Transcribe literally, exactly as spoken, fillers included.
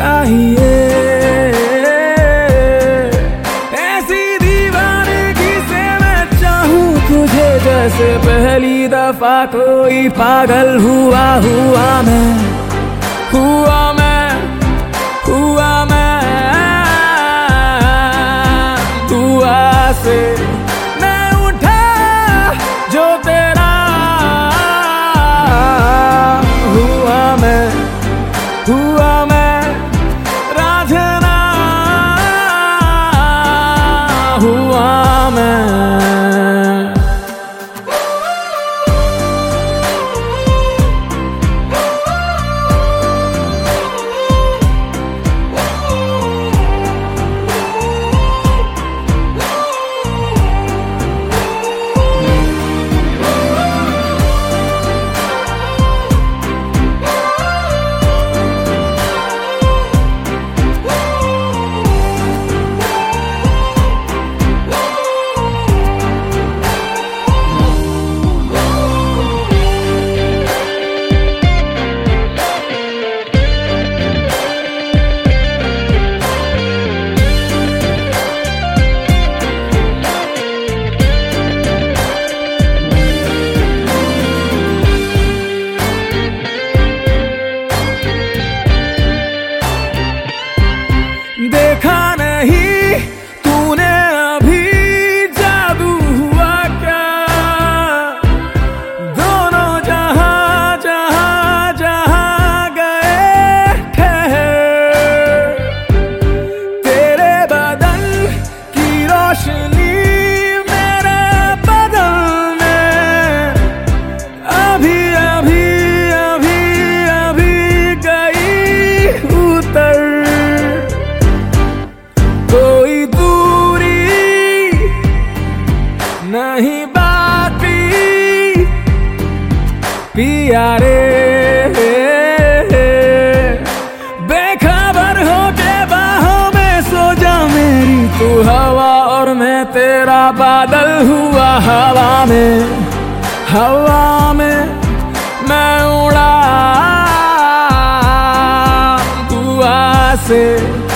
चाहिए। ऐसी दीवानगी से मैं चाहूं तुझे जैसे पहली दफा कोई पागल हुआ हुआ मैं हुआ मैं हुआ मैं दुआ से मैं उठा जो तेरा हुआ मैं हुआ मैं रांझना हुआ मैं। देखा नहीं तूने अभी जादू हुआ क्या, दोनों जहां जहां जहां गए ठहर। तेरे बदन की रोशनी मेरे बदन में अभी अभी अभी अभी गई उतर। कोई दूरी नहीं बाकी पिया रे, बेखबर हो के बाहों में सो जा मेरी तू हवा और मैं तेरा बादल हुआ हवा में हवा में मैं उड़ा दुआ से।